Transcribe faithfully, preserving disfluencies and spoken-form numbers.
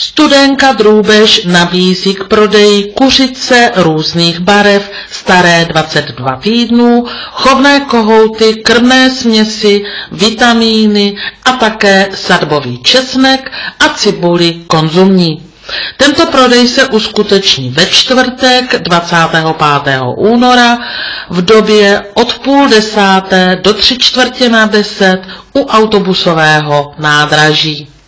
Studenka Drůbež nabízí k prodeji kuřice různých barev, staré dvacet dva týdnů, chovné kohouty, krmné směsi, vitamíny a také sadbový česnek a cibuli konzumní. Tento prodej se uskuteční ve čtvrtek dvacátého pátého února v době od půl desáté do tři čtvrtě na deset u autobusového nádraží.